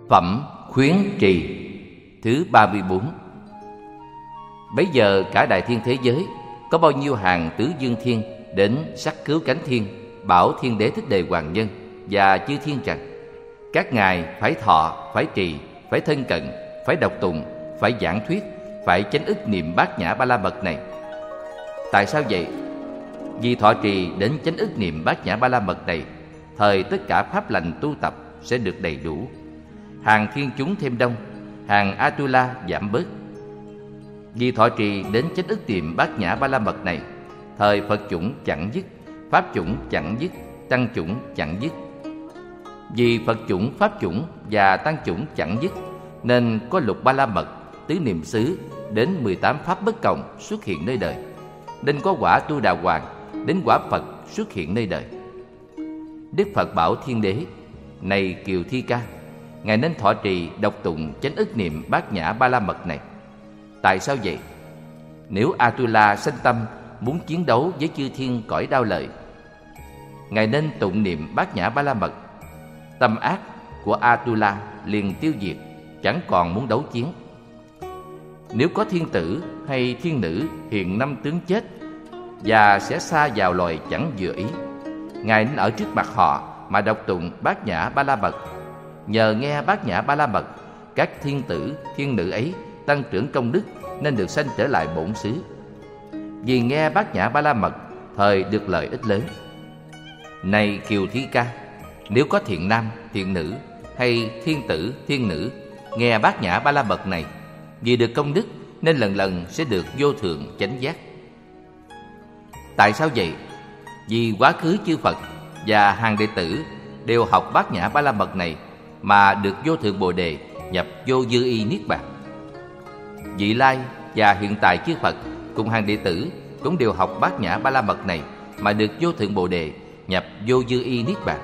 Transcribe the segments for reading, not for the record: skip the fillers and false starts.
Phẩm khuyến trì thứ 34. Bấy giờ cả đại thiên thế giới có bao nhiêu hàng tứ dương thiên đến sắc cứu cánh thiên, bảo Thiên Đế Thích Đề Hoàng Nhân và chư thiên rằng: các ngài phải thọ, phải trì, phải thân cận, phải đọc tụng, phải giảng thuyết, phải chánh ức niệm bát nhã ba la mật này. Tại sao vậy? Vì thọ trì đến chánh ức niệm bát nhã ba la mật này, thời tất cả pháp lành tu tập sẽ được đầy đủ, hàng thiên chúng thêm đông, hàng Atula giảm bớt. Vì thọ trì đến chánh ức niệm bát nhã ba la mật này, thời Phật chủng chẳng dứt, pháp chủng chẳng dứt, tăng chủng chẳng dứt. Vì Phật chủng, pháp chủng và tăng chủng chẳng dứt, nên có lục ba la mật, tứ niệm xứ đến 18 pháp bất cộng xuất hiện nơi đời, nên có quả Tu Đà Hoàng đến quả Phật xuất hiện nơi đời. Đức Phật bảo Thiên Đế: này Kiều Thi Ca, ngài nên thọ trì đọc tụng chánh ức niệm bát nhã ba la mật này. Tại sao vậy? Nếu Atula sanh tâm muốn chiến đấu với chư thiên cõi đao lợi, ngài nên tụng niệm bát nhã ba la mật, tâm ác của Atula liền tiêu diệt, chẳng còn muốn đấu chiến. Nếu có thiên tử hay thiên nữ hiện năm tướng chết và sẽ xa vào loài chẳng vừa ý, ngài nên ở trước mặt họ mà đọc tụng bát nhã ba la mật. Nhờ nghe bát nhã ba la mật, các thiên tử, thiên nữ ấy tăng trưởng công đức nên được sanh trở lại bổn xứ. Vì nghe bát nhã ba la mật, thời được lợi ích lớn. Này Kiều Thi Ca, nếu có thiện nam, thiện nữ hay thiên tử, thiên nữ nghe bát nhã ba la mật này, vì được công đức nên lần lần sẽ được vô thượng chánh giác. Tại sao vậy? Vì quá khứ chư Phật và hàng đệ tử đều học bát nhã ba la mật này mà được vô thượng Bồ Đề nhập vô dư y niết bàn. Vị lai và hiện tại chư Phật cùng hàng đệ tử cũng đều học bát nhã ba la mật này mà được vô thượng Bồ Đề nhập vô dư y niết bàn.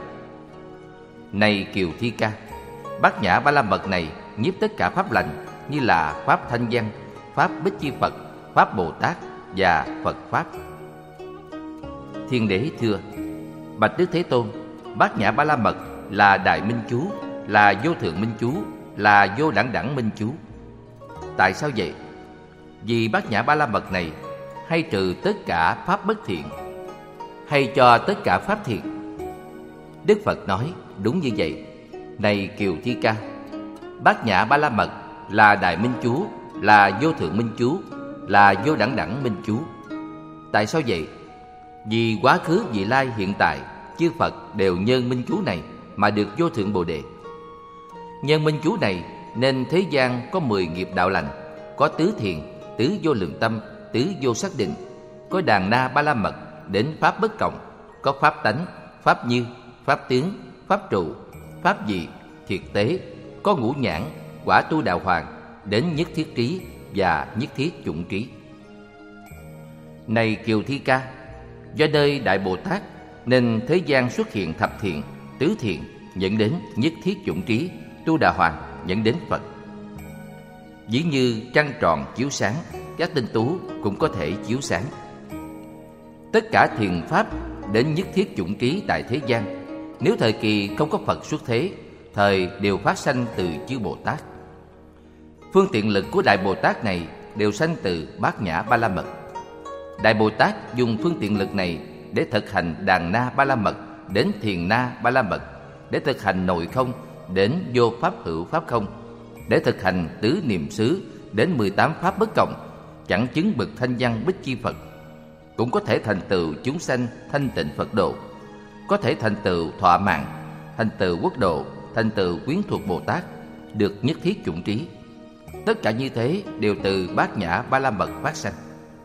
Này Kiều Thi Ca, bát nhã ba la mật này nhiếp tất cả pháp lành, như là pháp Thanh Văn, pháp Bích Chi Phật, pháp Bồ Tát và Phật pháp. Thiên Đế thưa: bạch Đức Thế Tôn, bát nhã ba la mật là đại minh chú, là vô thượng minh chú, là vô đẳng đẳng minh chú. Tại sao vậy? Vì bát nhã ba la mật này hay trừ tất cả pháp bất thiện, hay cho tất cả pháp thiện. Đức Phật nói đúng như vậy. Này Kiều Thi Ca, bát nhã ba la mật là đại minh chú, là vô thượng minh chú, là vô đẳng đẳng minh chú. Tại sao vậy? Vì quá khứ, vị lai, hiện tại chư Phật đều nhân minh chú này mà được vô thượng Bồ Đề. Nhân minh chú này nên thế gian có 10 nghiệp đạo lành, có tứ thiền, tứ vô lượng tâm, tứ vô sắc định, có đàn na ba la mật đến pháp bất cộng, có pháp tánh, pháp như, pháp tướng, pháp trụ, pháp dị, thiệt tế, có ngũ nhãn, quả Tu Đà Hoàng đến nhất thiết trí và nhất thiết chủng trí. Này Kiều Thi Ca, do nơi Đại Bồ Tát nên thế gian xuất hiện thập thiện, tứ thiện dẫn đến nhất thiết chủng trí, Tu Đà Hoàng dẫn đến Phật. Ví như trăng tròn chiếu sáng, các tinh tú cũng có thể chiếu sáng. Tất cả thiền pháp đến nhất thiết chủng trí tại thế gian, nếu thời kỳ không có Phật xuất thế, thời đều phát sanh từ chư Bồ Tát. Phương tiện lực của Đại Bồ Tát này đều sanh từ bát nhã ba la mật. Đại Bồ Tát dùng phương tiện lực này để thực hành đàn na ba la mật đến thiền na ba la mật, để thực hành nội không đến vô pháp hữu pháp không, để thực hành tứ niệm xứ đến 18 pháp bất cộng, chẳng chứng bậc thanh văn Bích Chi Phật, cũng có thể thành tựu chúng sanh thanh tịnh Phật độ, có thể thành tựu thọ mạng, thành tựu quốc độ, thành tựu quyến thuộc Bồ Tát, được nhất thiết chủng trí. Tất cả như thế đều từ bát nhã ba la mật phát sanh.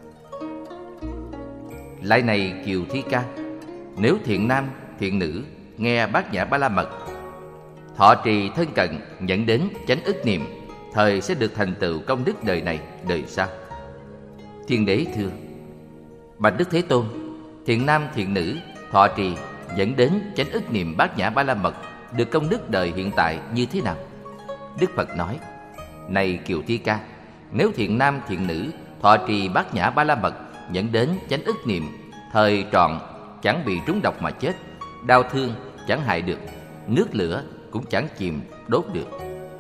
Lại này Kiều Thi Ca, nếu thiện nam, thiện nữ nghe bát nhã ba la mật, thọ trì thân cận dẫn đến chánh ức niệm, thời sẽ được thành tựu công đức đời này, đời sau. Thiên Đế thưa: bạch Đức Thế Tôn, thiện nam, thiện nữ thọ trì dẫn đến chánh ức niệm bát nhã ba la mật được công đức đời hiện tại như thế nào? Đức Phật nói: này Kiều Thi Ca, nếu thiện nam, thiện nữ thọ trì bát nhã ba la mật dẫn đến chánh ức niệm, thời trọn chẳng bị trúng độc mà chết, đau thương chẳng hại được, nước lửa cũng chẳng chìm đốt được.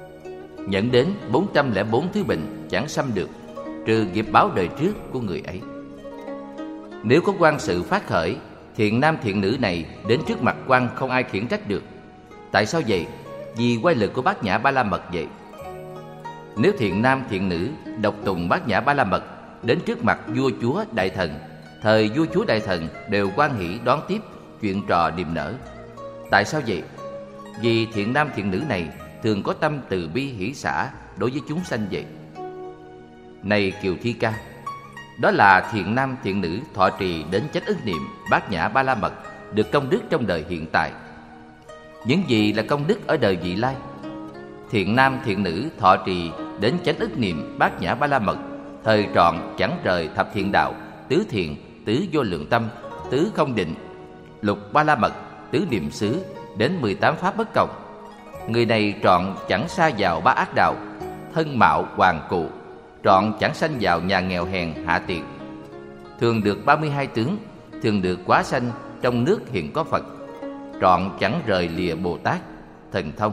nhận đến 404 thứ bệnh chẳng xâm được, trừ nghiệp báo đời trước của người ấy. Nếu có quan sự phát khởi, thiện nam thiện nữ này đến trước mặt quan không ai khiển trách được. Tại sao vậy? Vì oai lực của Bát Nhã Ba La Mật vậy. Nếu thiện nam thiện nữ đọc tùng Bát Nhã Ba La Mật đến trước mặt vua chúa đại thần, thời vua chúa đại thần đều hoan hỷ đón tiếp, chuyện trò niềm nở. Tại sao vậy? Vì thiện nam thiện nữ này thường có tâm từ bi hỷ xả đối với chúng sanh vậy. Này Kiều Thi Ca, đó là thiện nam thiện nữ thọ trì đến chánh ức niệm Bát Nhã Ba La Mật được công đức trong đời hiện tại. Những gì là công đức ở đời vị lai? Thiện nam thiện nữ thọ trì đến chánh ức niệm Bát Nhã Ba La Mật thời trọn chẳng rời thập thiện đạo, tứ thiện, tứ vô lượng tâm, tứ không định, lục ba la mật, tứ niệm xứ đến 18 pháp bất cộng. Người này trọn chẳng sa vào ba ác đạo, thân mạo hoàng cụ, trọn chẳng sanh vào nhà nghèo hèn hạ tiện. Thường được 32 tướng, thường được quá sanh trong nước hiện có Phật, trọn chẳng rời lìa Bồ Tát, thần thông.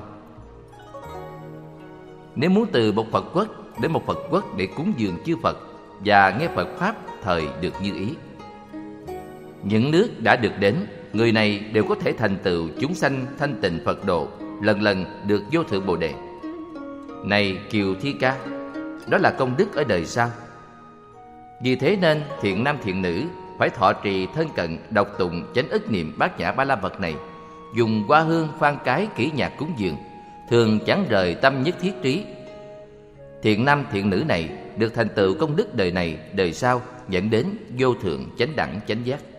Nếu muốn từ một Phật quốc đến một Phật quốc để cúng dường chư Phật và nghe Phật Pháp thời được như ý, những nước đã được đến, người này đều có thể thành tựu chúng sanh thanh tịnh Phật độ, lần lần được vô thượng Bồ Đề. Này Kiều Thi Ca, đó là công đức ở đời sau. Vì thế nên thiện nam thiện nữ phải thọ trì thân cận đọc tụng chánh ức niệm Bát Nhã Ba La Mật này, dùng hoa hương phan cái kỹ nhạc cúng dường, thường chẳng rời tâm nhất thiết trí. Thiện nam thiện nữ này được thành tựu công đức đời này đời sau, dẫn đến vô thượng chánh đẳng chánh giác.